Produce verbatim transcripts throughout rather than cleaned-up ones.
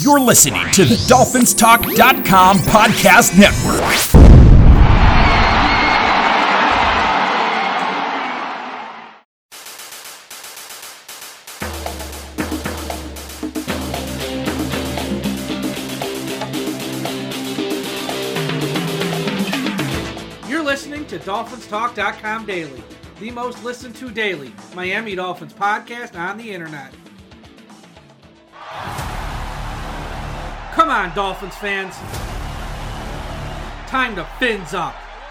You're listening to the Dolphins Talk dot com podcast network. You're listening to Dolphins Talk dot com Daily, the most listened to daily Miami Dolphins podcast on the internet. Come on, Dolphins fans. Time to fins up.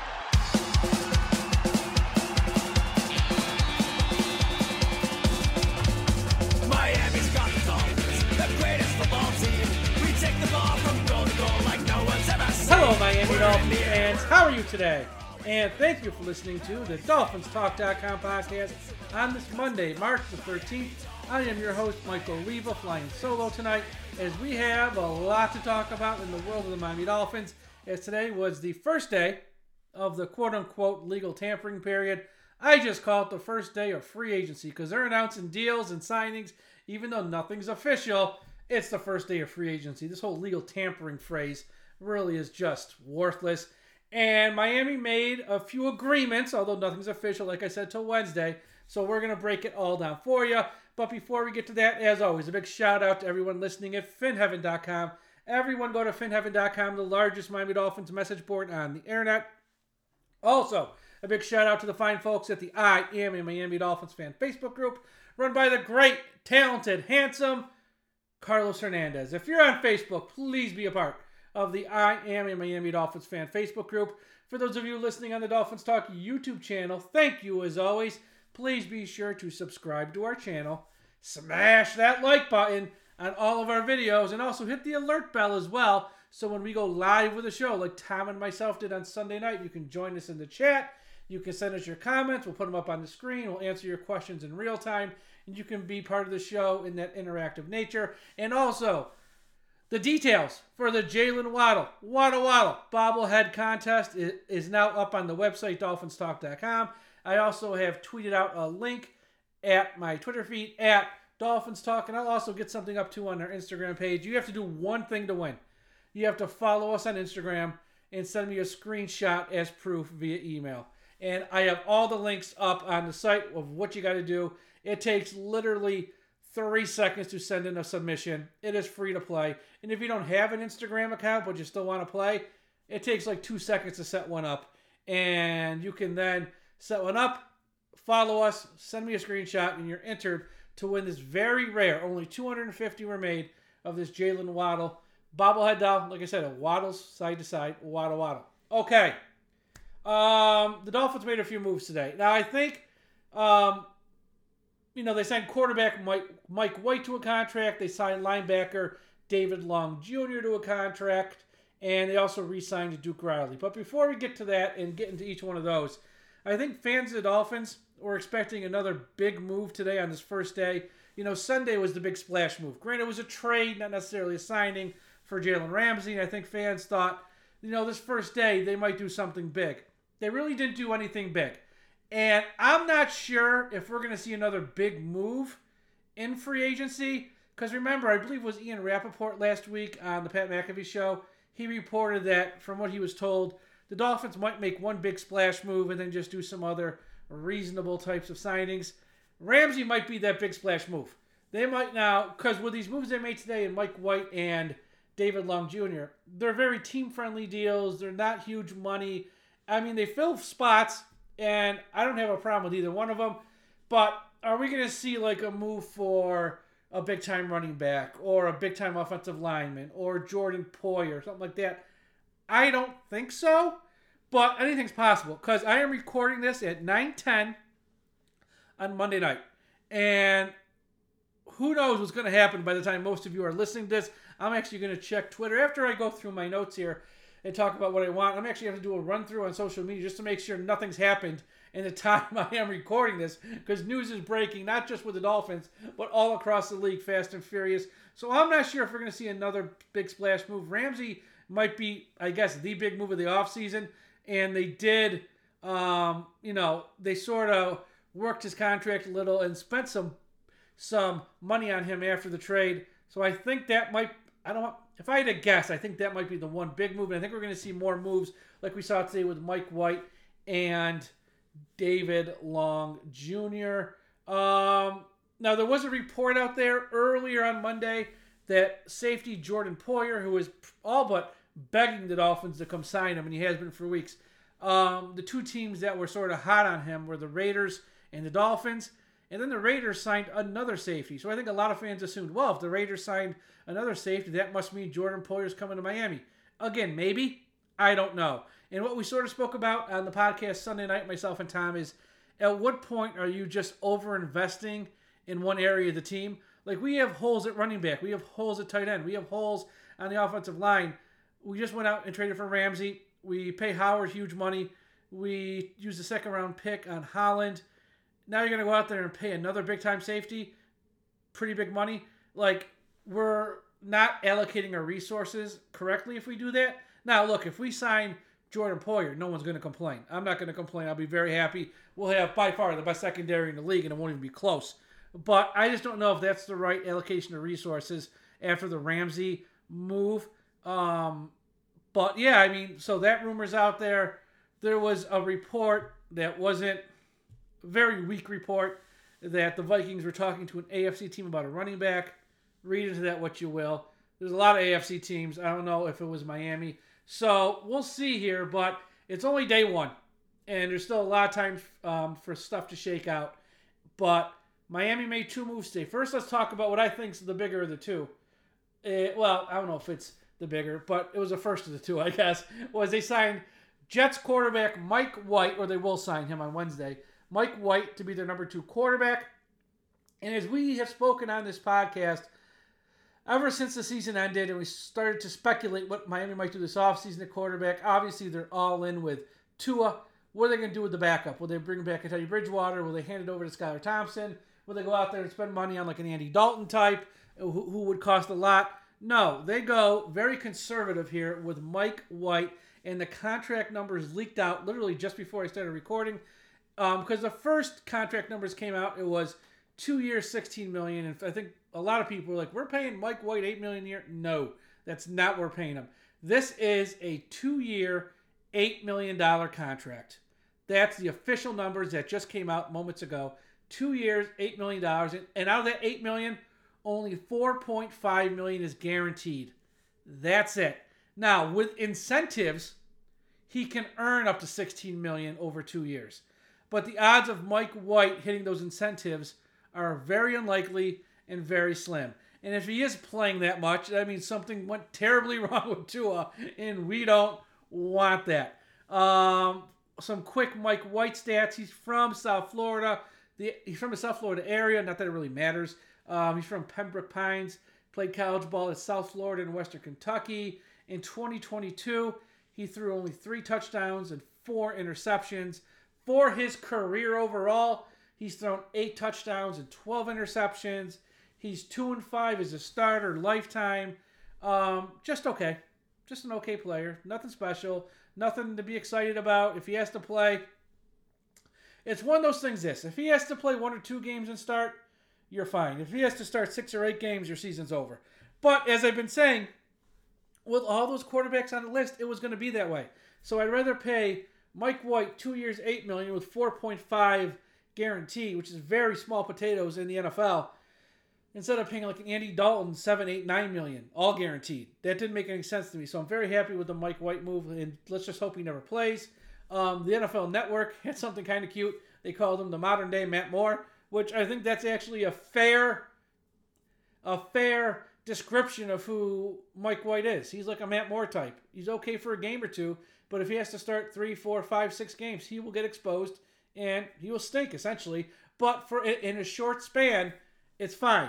Miami's got the Dolphins, the greatest football team. We take the ball from goal to goal like no one's ever seen. Hello, Miami Dolphins fans. How are you today? And thank you for listening to the Dolphins Talk dot com podcast on this Monday, March the thirteenth. I am your host, Michael Riva, flying solo tonight, as we have a lot to talk about in the world of the Miami Dolphins, as today was the first day of the quote-unquote legal tampering period. I just call it the first day of free agency, because they're announcing deals and signings, even though nothing's official. It's the first day of free agency. This whole legal tampering phrase really is just worthless. And Miami made a few agreements, although nothing's official, like I said, till Wednesday. So we're going to break it all down for you. But before we get to that, as always, a big shout out to everyone listening at fin heaven dot com. Everyone go to fin heaven dot com, the largest Miami Dolphins message board on the internet. Also, a big shout out to the fine folks at the I Am a Miami Dolphins fan Facebook group, run by the great, talented, handsome Carlos Hernandez. If you're on Facebook, please be a part of the I Am a Miami Dolphins fan Facebook group. For those of you listening on the Dolphins Talk YouTube channel, thank you as always. Please be sure to subscribe to our channel, smash that like button on all of our videos, and also hit the alert bell as well, so when we go live with a show like Tom and myself did on Sunday night, you can join us in the chat. You can send us your comments. We'll put them up on the screen. We'll answer your questions in real time, and you can be part of the show in that interactive nature. And also, the details for the Jalen Waddle, Waddle Waddle bobblehead contest is now up on the website, Dolphins Talk dot com. I also have tweeted out a link at my Twitter feed, at Dolphins Talk, and I'll also get something up too on our Instagram page. You have to do one thing to win. You have to follow us on Instagram and send me a screenshot as proof via email. And I have all the links up on the site of what you got to do. It takes literally three seconds to send in a submission. It is free to play. And if you don't have an Instagram account but you still want to play, it takes like two seconds to set one up. And you can then set one up, follow us, send me a screenshot, and you're entered to win this very rare, only two hundred fifty were made, of this Jalen Waddle bobblehead doll. Like I said, it waddles side to side, waddle, waddle. Okay. Um, the Dolphins made a few moves today. Now, I think, um, you know, they signed quarterback Mike, Mike White to a contract. They signed linebacker David Long Junior to a contract. And they also re-signed Duke Riley. But before we get to that and get into each one of those, I think fans of the Dolphins were expecting another big move today on this first day. You know, Sunday was the big splash move. Granted, it was a trade, not necessarily a signing for Jalen Ramsey. And I think fans thought, you know, this first day they might do something big. They really didn't do anything big. And I'm not sure if we're going to see another big move in free agency. Because remember, I believe it was Ian Rappaport last week on the Pat McAfee show. He reported that, from what he was told, the Dolphins might make one big splash move and then just do some other reasonable types of signings. Ramsey might be that big splash move. They might now, because with these moves they made today, and Mike White and David Long Junior, they're very team-friendly deals. They're not huge money. I mean, they fill spots, and I don't have a problem with either one of them. But are we going to see like a move for a big-time running back or a big-time offensive lineman or Jordan Poyer or something like that? I don't think so, but anything's possible, because I am recording this at nine ten on Monday night. And who knows what's going to happen by the time most of you are listening to this. I'm actually going to check Twitter after I go through my notes here and talk about what I want. I'm actually going to do a run-through on social media just to make sure nothing's happened in the time I am recording this, because news is breaking, not just with the Dolphins, but all across the league, fast and furious. So I'm not sure if we're going to see another big splash move. Ramsey might be, I guess, the big move of the offseason. And they did, um, you know, they sort of worked his contract a little and spent some some money on him after the trade. So I think that might I don't want, if I had to guess, I think that might be the one big move. And I think we're going to see more moves like we saw today with Mike White and David Long Junior Um, now, there was a report out there earlier on Monday that safety Jordan Poyer, who is all but begging the Dolphins to come sign him, and he has been for weeks. Um, the two teams that were sort of hot on him were the Raiders and the Dolphins. And then the Raiders signed another safety. So I think a lot of fans assumed, well, if the Raiders signed another safety, that must mean Jordan Poyer's coming to Miami. Again, maybe. I don't know. And what we sort of spoke about on the podcast Sunday night, myself and Tom, is at what point are you just over-investing in one area of the team? Like, we have holes at running back. We have holes at tight end. We have holes on the offensive line. We just went out and traded for Ramsey. We pay Howard huge money. We used a second-round pick on Holland. Now you're going to go out there and pay another big-time safety, pretty big money. Like, we're not allocating our resources correctly if we do that. Now, look, if we sign Jordan Poyer, no one's going to complain. I'm not going to complain. I'll be very happy. We'll have, by far, the best secondary in the league, and it won't even be close. But I just don't know if that's the right allocation of resources after the Ramsey move. Um, but, yeah, I mean, so that rumor's out there. There was a report that wasn't very weak report that the Vikings were talking to an A F C team about a running back. Read into that what you will. There's a lot of A F C teams. I don't know if it was Miami. So we'll see here, but it's only day one. And there's still a lot of time um, for stuff to shake out. But Miami made two moves today. First, let's talk about what I think is the bigger of the two. It, well, I don't know if it's the bigger, but it was the first of the two, I guess, was they signed Jets quarterback Mike White, or they will sign him on Wednesday, Mike White to be their number two quarterback. And as we have spoken on this podcast, ever since the season ended and we started to speculate what Miami might do this offseason at quarterback, obviously they're all in with Tua. What are they going to do with the backup? Will they bring back a Teddy Bridgewater? Will they hand it over to Skylar Thompson? Will they go out there and spend money on like an Andy Dalton type who, who would cost a lot? No, they go very conservative here with Mike White, and the contract numbers leaked out literally just before I started recording. Um, because the first contract numbers came out, it was two years, sixteen million dollars. And I think a lot of people were like, we're paying Mike White eight million dollars a year. No, that's not what we're paying him. This is a two-year, eight million dollars contract. That's the official numbers that just came out moments ago. Two years, eight million dollars. And out of that eight million dollars, only four point five million dollars is guaranteed. That's it. Now, with incentives, he can earn up to sixteen million dollars over two years. But the odds of Mike White hitting those incentives are very unlikely and very slim. And if he is playing that much, that means something went terribly wrong with Tua, and we don't want that. Um, some quick Mike White stats. He's from South Florida. The, he's from the South Florida area. Not that it really matters. Um, he's from Pembroke Pines. Played college ball at South Florida and Western Kentucky. In twenty twenty-two, he threw only three touchdowns and four interceptions. For his career overall, he's thrown eight touchdowns and twelve interceptions. He's two and five as a starter lifetime. Um, just okay. Just an okay player. Nothing special. Nothing to be excited about. If he has to play, it's one of those things this. If he has to play one or two games and start, you're fine. If he has to start six or eight games, your season's over. But as I've been saying, with all those quarterbacks on the list, it was going to be that way. So I'd rather pay Mike White two years, eight million dollars with four point five guarantee, which is very small potatoes in the N F L, instead of paying like an Andy Dalton seven, eight, nine million, all guaranteed. That didn't make any sense to me. So I'm very happy with the Mike White move, and let's just hope he never plays. Um, the N F L Network had something kind of cute. They called him the modern day Matt Moore, which I think that's actually a fair, a fair description of who Mike White is. He's like a Matt Moore type. He's okay for a game or two, but if he has to start three, four, five, six games, he will get exposed and he will stink essentially. But for in a short span, it's fine.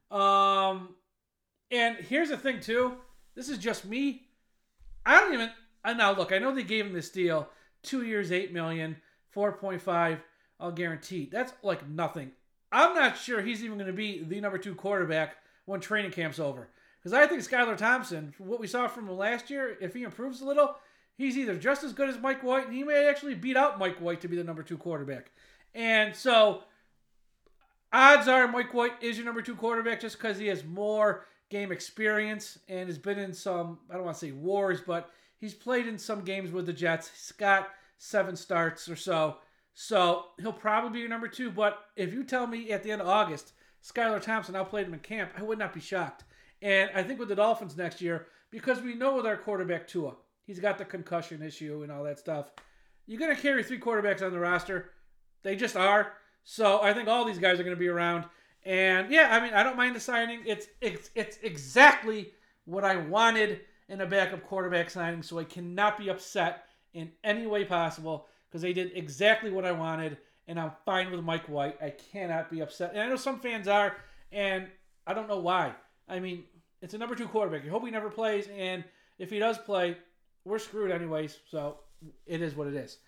Um, and here's the thing too. This is just me. I don't even. I now look. I know they gave him this deal, two years, eight million, four point five. I'll guarantee. That's like nothing. I'm not sure he's even going to be the number two quarterback when training camp's over. Because I think Skylar Thompson, from what we saw from him last year, if he improves a little, he's either just as good as Mike White, and he may actually beat out Mike White to be the number two quarterback. And so, odds are Mike White is your number two quarterback just because he has more game experience and has been in some, I don't want to say wars, but he's played in some games with the Jets. He's got seven starts or so. So he'll probably be your number two. But if you tell me at the end of August, Skylar Thompson outplayed him in camp, I would not be shocked. And I think with the Dolphins next year, because we know with our quarterback Tua, he's got the concussion issue and all that stuff. You're going to carry three quarterbacks on the roster. They just are. So I think all these guys are going to be around. And yeah, I mean, I don't mind the signing. It's it's it's exactly what I wanted in a backup quarterback signing. So I cannot be upset in any way possible because they did exactly what I wanted. And I'm fine with Mike White. I cannot be upset. And I know some fans are, and I don't know why. I mean, it's a number two quarterback. You hope he never plays. And if he does play, we're screwed anyways. So it is what it is.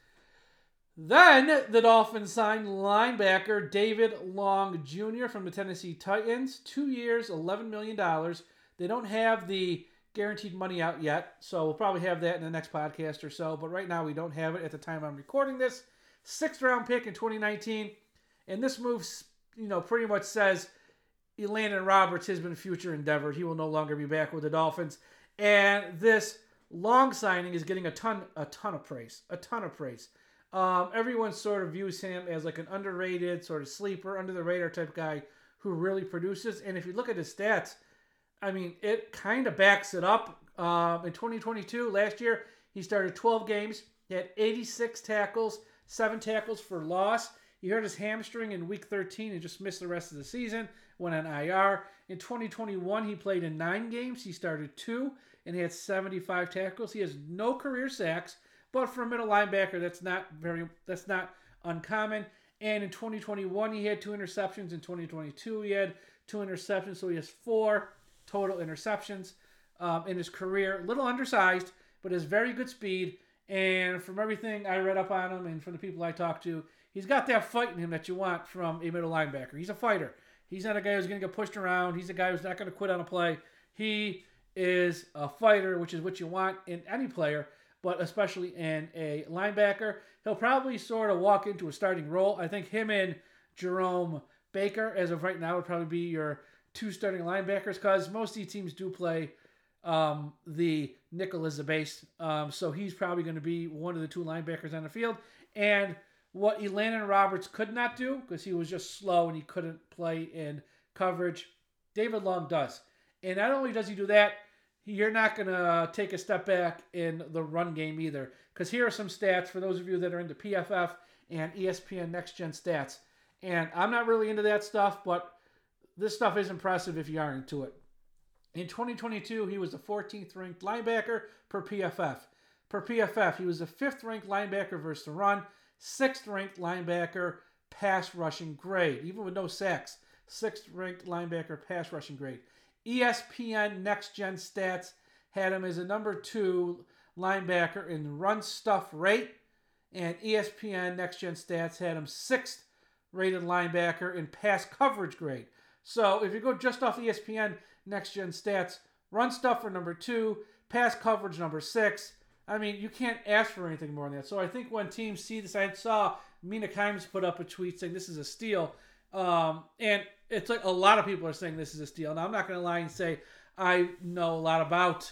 Then the Dolphins signed linebacker David Long Junior from the Tennessee Titans. Two years, eleven million dollars. They don't have the guaranteed money out yet, so we'll probably have that in the next podcast or so. But right now we don't have it at the time I'm recording this. Sixth round pick in twenty nineteen. And this move, you know, pretty much says Elandon Roberts has been future endeavored. He will no longer be back with the Dolphins. And this Long signing is getting a ton, a ton of praise. A ton of praise. Um, everyone sort of views him as like an underrated, sort of sleeper, under the radar type guy who really produces. And if you look at his stats, I mean, it kind of backs it up. Um, in twenty twenty-two, last year, he started twelve games. He had eighty-six tackles, seven tackles for loss. He hurt his hamstring in week thirteen and just missed the rest of the season, went on I R. In twenty twenty-one, he played in nine games. He started two, and he had seventy-five tackles. He has no career sacks. But for a middle linebacker, that's not very that's not uncommon. And in twenty twenty-one, he had two interceptions. In twenty twenty-two, he had two interceptions. So he has four total interceptions um, in his career. A little undersized, but has very good speed. And from everything I read up on him and from the people I talked to, he's got that fight in him that you want from a middle linebacker. He's a fighter. He's not a guy who's going to get pushed around. He's a guy who's not going to quit on a play. He is a fighter, which is what you want in any player, but especially in a linebacker. He'll probably sort of walk into a starting role. I think him and Jerome Baker, as of right now, would probably be your two starting linebackers because most of these teams do play um, the nickel as the base. Um, so he's probably going to be one of the two linebackers on the field. And what Elandon Roberts could not do, because he was just slow and he couldn't play in coverage, David Long does. And not only does he do that, you're not going to take a step back in the run game either. Because here are some stats for those of you that are into P F F and E S P N Next Gen Stats. And I'm not really into that stuff, but this stuff is impressive if you are into it. In twenty twenty-two, he was the fourteenth ranked linebacker per P F F. Per P F F, he was the fifth ranked linebacker versus the run, sixth ranked linebacker pass rushing grade, even with no sacks. sixth ranked linebacker pass rushing grade. E S P N Next Gen Stats had him as a number two linebacker in run stuff rate, and E S P N Next Gen Stats had him sixth rated linebacker in pass coverage grade. So if you go just off E S P N Next Gen Stats, run stuff for number two, pass coverage number six. I mean, you can't ask for anything more than that. So I think when teams see this, I saw Mina Kimes put up a tweet saying this is a steal. Um, and it's like a lot of people are saying this is a steal. Now, I'm not going to lie and say I know a lot about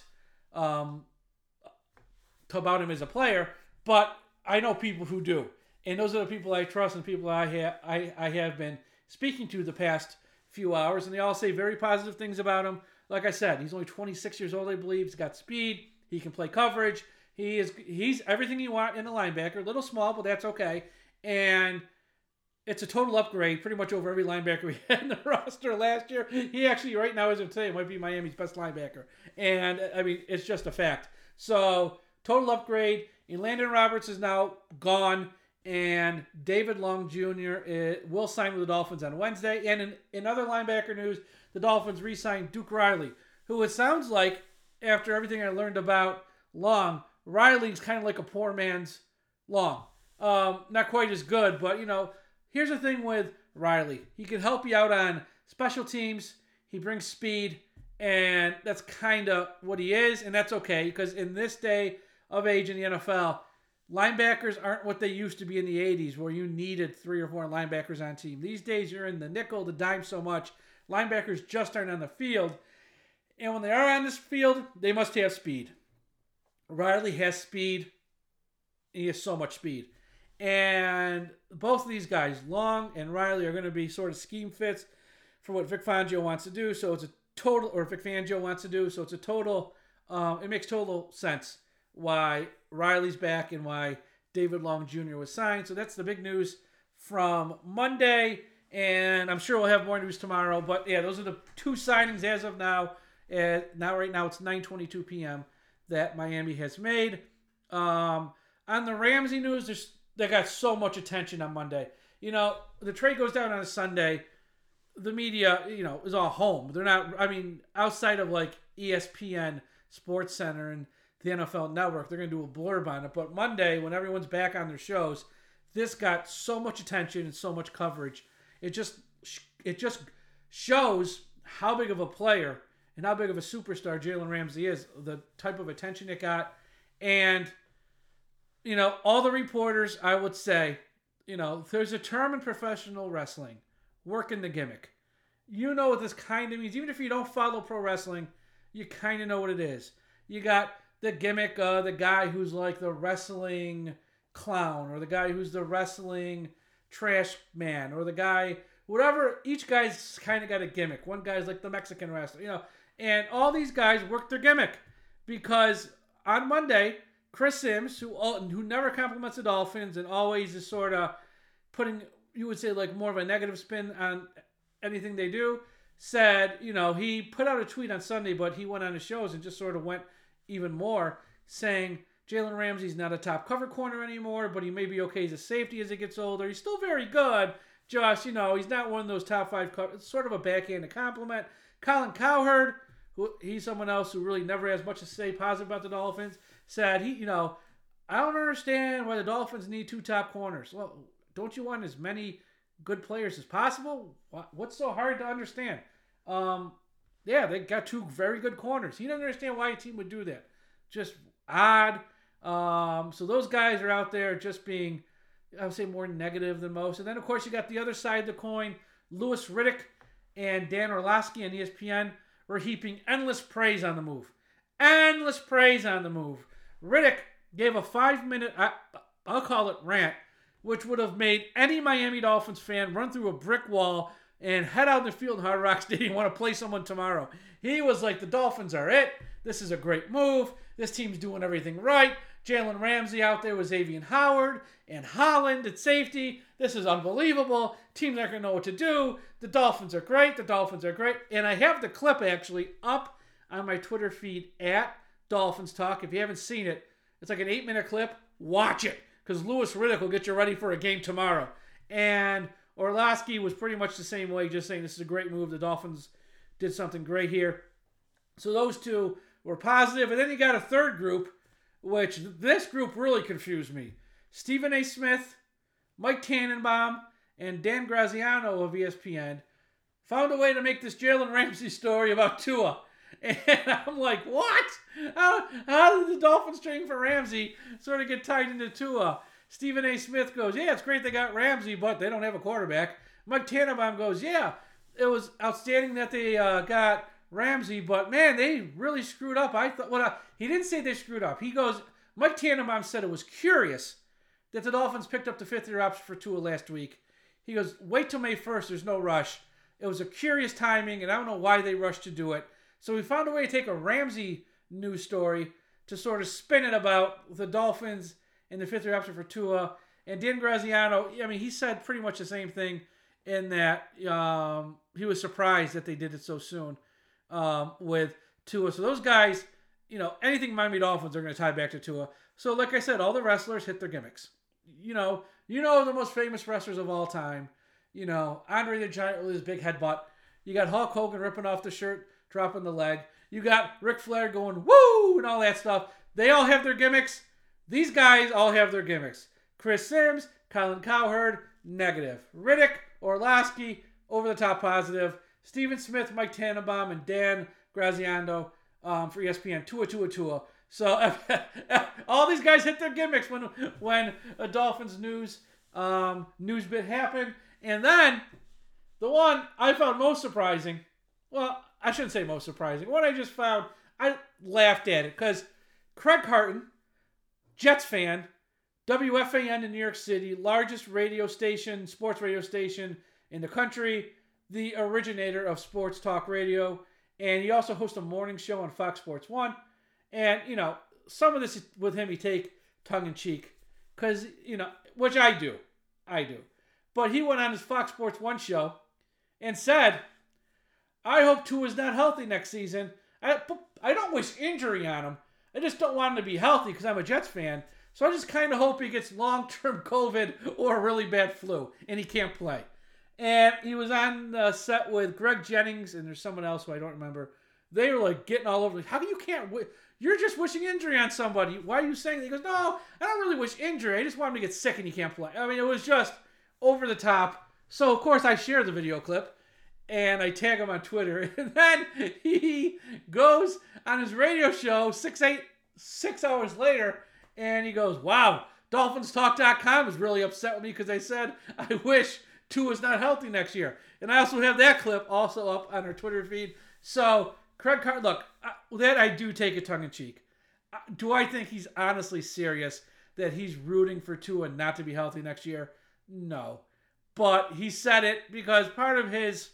um, about him as a player, but I know people who do. And those are the people I trust and people I, ha- I, I have been speaking to the past few hours, and they all say very positive things about him. Like I said, he's only twenty-six years old, I believe. He's got speed. He can play coverage. He is he's everything you want in a linebacker. A little small, but that's okay. And it's a total upgrade pretty much over every linebacker we had in the roster last year. He actually, right now, as of today, might be Miami's best linebacker. And, I mean, it's just a fact. So, total upgrade. Elandon Roberts is now gone. And David Long Junior Is, will sign with the Dolphins on Wednesday. And in, in other linebacker news, the Dolphins re-signed Duke Riley, who it sounds like, after everything I learned about Long, Riley's kind of like a poor man's Long. Um, not quite as good, but, you know, here's the thing with Riley. He can help you out on special teams. He brings speed, and that's kind of what he is, and that's okay, because in this day of age in the N F L, linebackers aren't what they used to be in the eighties, where you needed three or four linebackers on team. These days, you're in the nickel, the dime so much. Linebackers just aren't on the field. And when they are on this field, they must have speed. Riley has speed. He has so much speed. And both of these guys, Long and Riley, are going to be sort of scheme fits for what Vic Fangio wants to do. So it's a total, or Vic Fangio wants to do. So it's a total, um, it makes total sense why Riley's back and why David Long Junior was signed. So that's the big news from Monday. And I'm sure we'll have more news tomorrow. But yeah, those are the two signings as of now. And now, right now, it's nine twenty-two p.m. that Miami has made. Um, on the Ramsey news, there's they got so much attention on Monday. You know, the trade goes down on a Sunday. The media, you know, is all home. They're not, I mean, outside of like E S P N, Sports Center, and the N F L Network, they're going to do a blurb on it. But Monday, when everyone's back on their shows, this got so much attention and so much coverage. It just, it just shows how big of a player and how big of a superstar Jalen Ramsey is, the type of attention it got. And, you know, all the reporters, I would say, you know, there's a term in professional wrestling, working the gimmick. You know what this kind of means. Even if you don't follow pro wrestling, you kind of know what it is. You got the gimmick, uh, the guy who's like the wrestling clown, or the guy who's the wrestling trash man, or the guy, whatever. Each guy's kind of got a gimmick. One guy's like the Mexican wrestler, you know. And all these guys work their gimmick because on Monday, Chris Sims, who who never compliments the Dolphins and always is sort of putting, you would say, like more of a negative spin on anything they do, said, you know, he put out a tweet on Sunday, but he went on his shows and just sort of went even more, saying Jalen Ramsey's not a top cover corner anymore, but he may be okay as a safety as he gets older. He's still very good, just, you know, he's not one of those top five cover. It's sort of a backhanded compliment. Colin Cowherd, who he's someone else who really never has much to say positive about the Dolphins, said, he, you know, I don't understand why the Dolphins need two top corners. Well, don't you want as many good players as possible? What's so hard to understand? Um, yeah, they got two very good corners. He doesn't understand why a team would do that. Just odd. Um, so those guys are out there just being, I would say, more negative than most. And then, of course, you got the other side of the coin. Louis Riddick and Dan Orlovsky on E S P N were heaping endless praise on the move. Endless praise on the move. Riddick gave a five-minute, I, I'll call it rant, which would have made any Miami Dolphins fan run through a brick wall and head out in the field in Hard Rock Stadium, want to play someone tomorrow. He was like, the Dolphins are it. This is a great move. This team's doing everything right. Jalen Ramsey out there with Xavier Howard and Holland at safety. This is unbelievable. Teams aren't going to know what to do. The Dolphins are great. The Dolphins are great. And I have the clip actually up on my Twitter feed at Dolphins Talk. If you haven't seen it, it's like an eight-minute clip. Watch it, because Louis Riddick will get you ready for a game tomorrow. And Orlovsky was pretty much the same way, just saying this is a great move. The Dolphins did something great here. So those two were positive. And then you got a third group, which this group really confused me. Stephen A. Smith, Mike Tannenbaum, and Dan Graziano of E S P N found a way to make this Jalen Ramsey story about Tua. And I'm like, what? How, how did the Dolphins trading for Ramsey sort of get tied into Tua? Stephen A. Smith goes, yeah, it's great they got Ramsey, but they don't have a quarterback. Mike Tannenbaum goes, yeah, it was outstanding that they uh, got Ramsey, but man, they really screwed up. I thought, well, uh, he didn't say they screwed up. He goes, Mike Tannenbaum said it was curious that the Dolphins picked up the fifth-year option for Tua last week. He goes, wait till May first, there's no rush. It was a curious timing, and I don't know why they rushed to do it. So we found a way to take a Ramsey news story to sort of spin it about the Dolphins and the fifth-year option for Tua. And Dan Graziano, I mean, he said pretty much the same thing in that um, he was surprised that they did it so soon um, with Tua. So those guys, you know, anything Miami Dolphins are going to tie back to Tua. So like I said, all the wrestlers hit their gimmicks. You know, you know the most famous wrestlers of all time. You know, Andre the Giant with his big headbutt. You got Hulk Hogan ripping off the shirt, dropping the leg. You got Ric Flair going, woo, and all that stuff. They all have their gimmicks. These guys all have their gimmicks. Chris Sims, Colin Cowherd, negative. Riddick, Orlovsky, over-the-top positive. Stephen Smith, Mike Tannenbaum, and Dan Graziano um, for E S P N. Tua, Tua, Tua. So all these guys hit their gimmicks when when a Dolphins news um, news bit happened. And then the one I found most surprising, well, I shouldn't say most surprising. What I just found, I laughed at it because Craig Carton, Jets fan, W F A N in New York City, largest radio station, sports radio station in the country, the originator of sports talk radio, and he also hosts a morning show on Fox Sports one. And, you know, some of this with him, he take tongue-in-cheek because, you know, which I do. I do. But he went on his Fox Sports one show and said, I hope Tua's not healthy next season. I, I don't wish injury on him. I just don't want him to be healthy because I'm a Jets fan. So I just kind of hope he gets long-term COVID or a really bad flu and he can't play. And he was on the set with Greg Jennings and there's someone else who I don't remember. They were like getting all over. How come you can't? W- You're just wishing injury on somebody. Why are you saying that? He goes, no, I don't really wish injury. I just want him to get sick and he can't play. I mean, it was just over the top. So, of course, I shared the video clip and I tag him on Twitter. And then he goes on his radio show six, eight, six hours later and he goes, wow, Dolphins Talk dot com is really upset with me because I said I wish Tua's not healthy next year. And I also have that clip also up on our Twitter feed. So, Craig Carton, look, that I do take it tongue-in-cheek. Do I think he's honestly serious that he's rooting for Tua not to be healthy next year? No. But he said it because part of his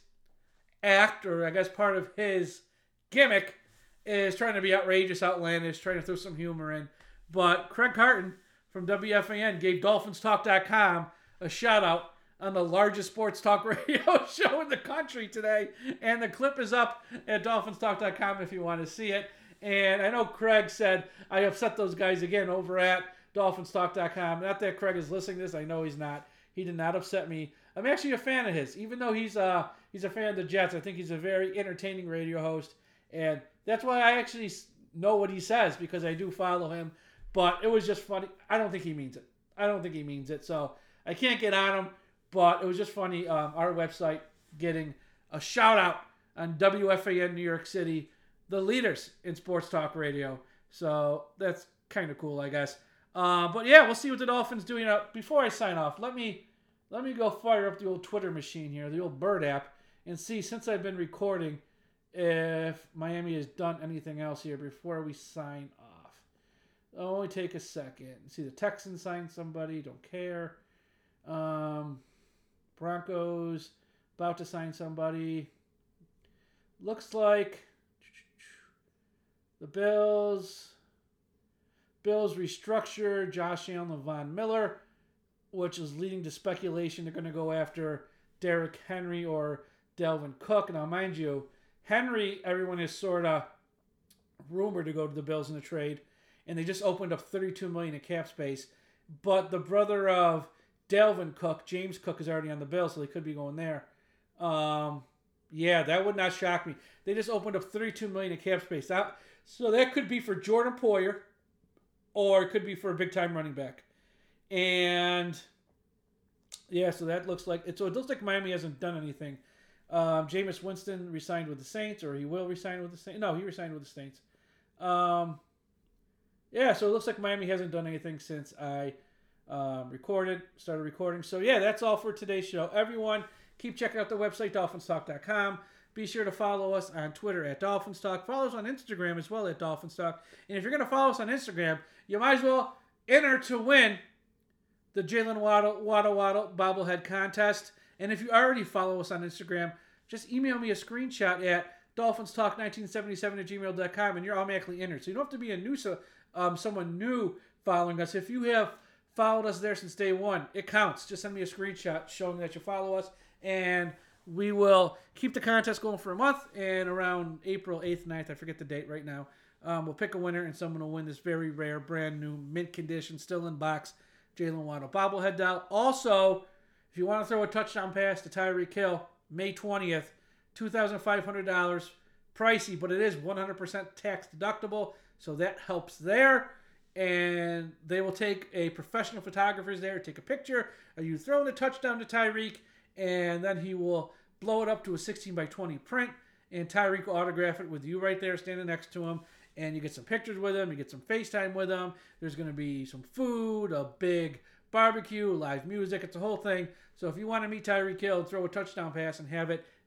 act, or I guess part of his gimmick, is trying to be outrageous, outlandish, trying to throw some humor in. But Craig Carton from W F A N gave Dolphins Talk dot com a shout-out on the largest sports talk radio show in the country today. And the clip is up at Dolphins Talk dot com if you want to see it. And I know Craig said, I upset those guys again over at Dolphins Talk dot com. Not that Craig is listening to this. I know he's not. He did not upset me. I'm actually a fan of his. Even though he's, uh, he's a fan of the Jets, I think he's a very entertaining radio host. And that's why I actually know what he says, because I do follow him. But it was just funny. I don't think he means it. I don't think he means it. So I can't get on him. But it was just funny, um, our website getting a shout-out on W F A N New York City, the leaders in sports talk radio. So that's kind of cool, I guess. Uh, but yeah, we'll see what the Dolphins do. You know, before I sign off, let me let me go fire up the old Twitter machine here, the old Bird app, and see, since I've been recording, if Miami has done anything else here before we sign off. It'll only take a second. See, the Texans signed somebody, don't care. Um... Broncos about to sign somebody. Looks like the Bills. Bills restructure Josh Allen and Von Miller, which is leading to speculation they're going to go after Derrick Henry or Dalvin Cook. Now, mind you, Henry, everyone is sort of rumored to go to the Bills in the trade, and they just opened up thirty-two million dollars in cap space. But the brother of Dalvin Cook, James Cook, is already on the Bills, so they could be going there. Um, yeah, that would not shock me. They just opened up thirty-two million dollars in cap space. That, so that could be for Jordan Poyer, or it could be for a big-time running back. And yeah, so that looks like it. So it looks like Miami hasn't done anything. Um, Jameis Winston resigned with the Saints, or he will resign with the Saints. No, he resigned with the Saints. Um, yeah, so it looks like Miami hasn't done anything since I Um, recorded, started recording. So yeah, that's all for today's show. Everyone, keep checking out the website, Dolphins Talk dot com. Be sure to follow us on Twitter at Dolphins Talk. Follow us on Instagram as well at Dolphins Talk. And if you're going to follow us on Instagram, you might as well enter to win the Jalen Waddle, Waddle Waddle bobblehead contest. And if you already follow us on Instagram, just email me a screenshot at Dolphins Talk nineteen seventy-seven at gmail dot com and you're automatically entered. So you don't have to be a new, um, someone new following us. If you have followed us there since day one, it counts. Just send me a screenshot showing that you follow us, and we will keep the contest going for a month. And around April eighth, ninth, I forget the date right now, um, we'll pick a winner, and someone will win this very rare, brand new, mint condition, still in box, Jalen Waddle bobblehead doll. Also, if you want to throw a touchdown pass to Tyreek Hill, May twentieth, two thousand five hundred dollars. Pricey, but it is one hundred percent tax deductible, so that helps there. And they will take a professional photographer's there, take a picture of you throwing a touchdown to Tyreek, and then he will blow it up to a sixteen by twenty print, and Tyreek will autograph it with you right there standing next to him, and you get some pictures with him, you get some FaceTime with him. There's going to be some food, a big barbecue, live music, it's a whole thing. So if you want to meet Tyreek Hill, throw a touchdown pass and have it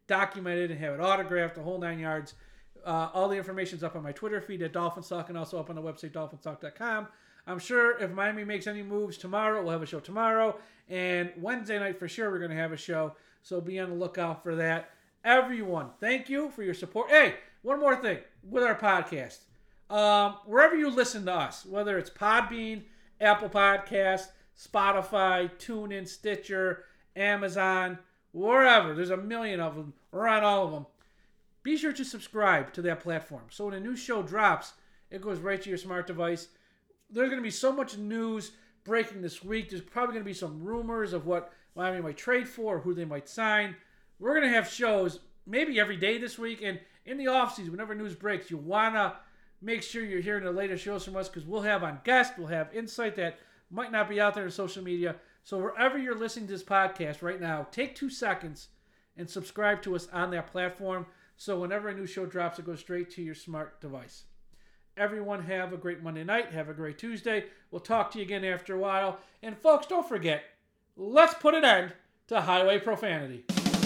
documented and have it autographed, the whole nine yards. Uh, all the information's up on my Twitter feed at Dolphins Talk and also up on the website dolphins talk dot com. I'm sure if Miami makes any moves tomorrow, we'll have a show tomorrow. And Wednesday night for sure we're going to have a show. So be on the lookout for that. Everyone, thank you for your support. Hey, one more thing with our podcast. Um, wherever you listen to us, whether it's Podbean, Apple Podcasts, Spotify, TuneIn, Stitcher, Amazon, wherever. There's a million of them. We're on all of them. Be sure to subscribe to that platform. So when a new show drops, it goes right to your smart device. There's going to be so much news breaking this week. There's probably going to be some rumors of what Miami might trade for, who they might sign. We're going to have shows maybe every day this week. And in the offseason, whenever news breaks, you want to make sure you're hearing the latest shows from us because we'll have on guests, we'll have insight that might not be out there in social media. So wherever you're listening to this podcast right now, take two seconds and subscribe to us on that platform. So whenever a new show drops, it goes straight to your smart device. Everyone have a great Monday night. Have a great Tuesday. We'll talk to you again after a while. And folks, don't forget, let's put an end to highway profanity.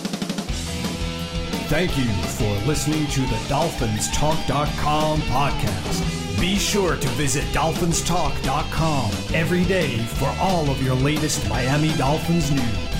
Thank you for listening to the Dolphins Talk dot com podcast. Be sure to visit Dolphins Talk dot com every day for all of your latest Miami Dolphins news.